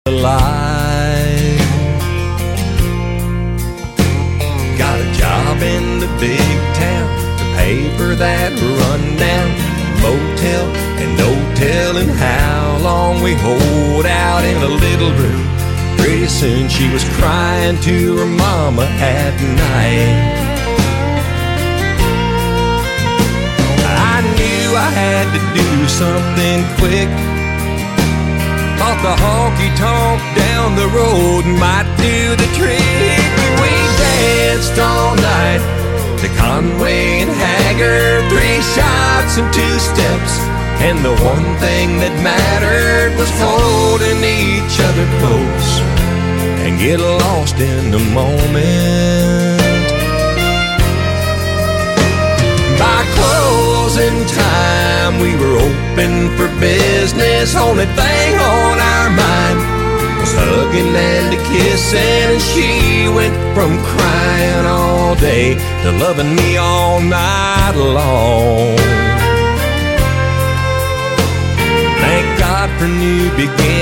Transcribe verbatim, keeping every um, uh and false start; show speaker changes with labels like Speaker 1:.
Speaker 1: alive. Got a job in the big town to pay for that rundown motel, and no telling how long we hold out in a little room. Pretty soon she was crying to her mama at night. I knew I had to do something quick. Thought the honky-tonk down the road might do the trick. We danced all night to Conway and Haggard, three shots and two steps, and the one thing that mattered was holding each other close and get lost in the moment. By closing time, we were open for business. Only thing on our mind was hugging and kissing, and she went from crying all day to loving me all night long. Thank God for new beginnings.